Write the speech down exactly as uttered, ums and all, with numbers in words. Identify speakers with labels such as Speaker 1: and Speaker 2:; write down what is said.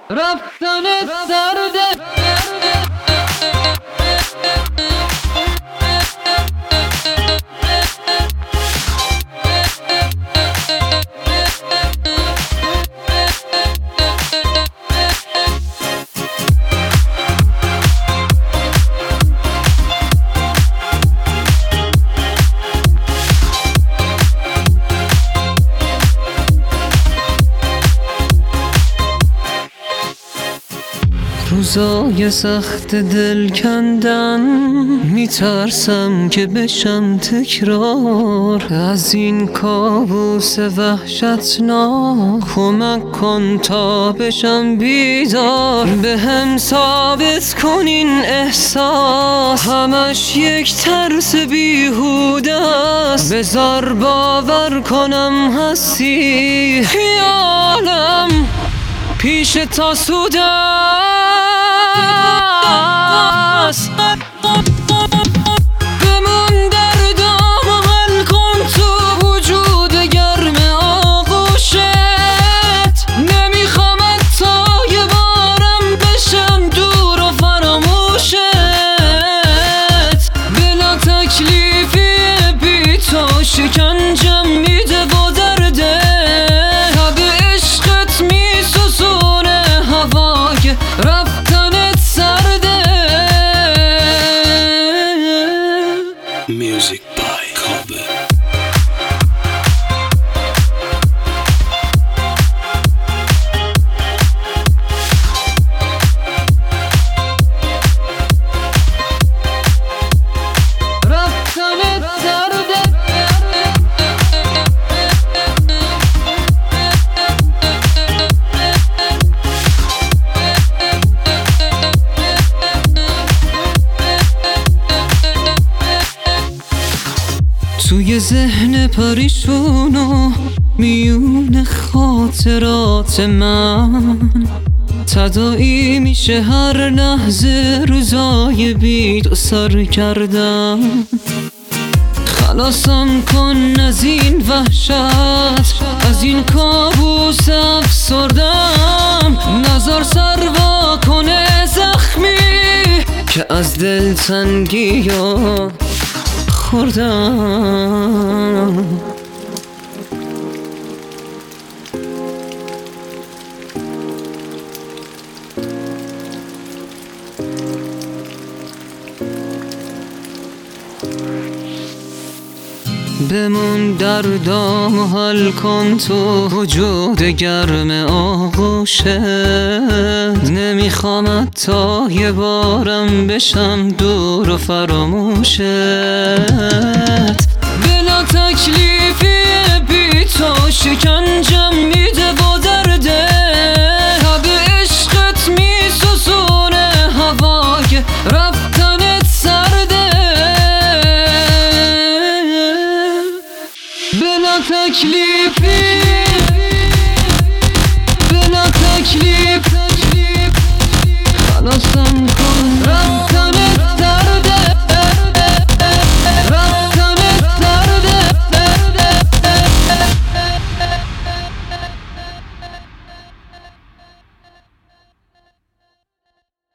Speaker 1: رفتنت درده. روزای سخت دل کندن میترسم که بشم تکرار از این کابوس وحشتناک. کمک کن تا بشم بیدار، به هم ثابت کن این احساس همش یک ترس بیهوده است. بذار باور کنم هستی، خیالم پیش تا سوده است. بمون دردام و حل کن تو وجود گرم آغوشت. نمیخوام تا یه بارم بشم دور و فراموشت. بلا تکلیفی بی تو شکنجم میده و درده. به عشقت میسوزونه هوای رفتنت سرده.
Speaker 2: Music by Cover.
Speaker 1: رفتنت سرده. توی ذهن پریشون و میون خاطرات من تداعی میشه هر لحظه روزای بی تو سر کردن. خلاصم کن از این وحشت، از این کابوس افسردم. نظر سر وا کنه زخمی که از دل تنگی ها خوردم. بمون دردام و حل کن تو وجود گرم آغوشت. نمیخوام تا یه بارم بشم دور و فراموشت. بلا تکلیفی بی تو شکنجم میده و درده. به عشقت میسوزونه هوای رفتنت سرده. بلا تکلیفی بلا تکلیف خلاصم